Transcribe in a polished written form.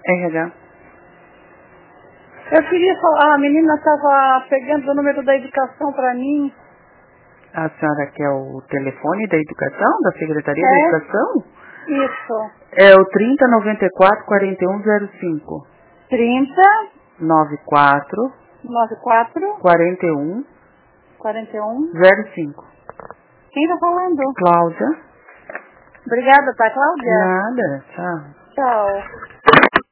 RH. Eu queria falar, a menina estava pegando o número da educação para mim. A senhora quer o telefone da educação, da Secretaria da Educação? Isso. É o 3094-4105. 30 94 94 41 41. 05. Quem está falando? Cláudia. Obrigada, tá, Cláudia? Nada, tchau. Tchau.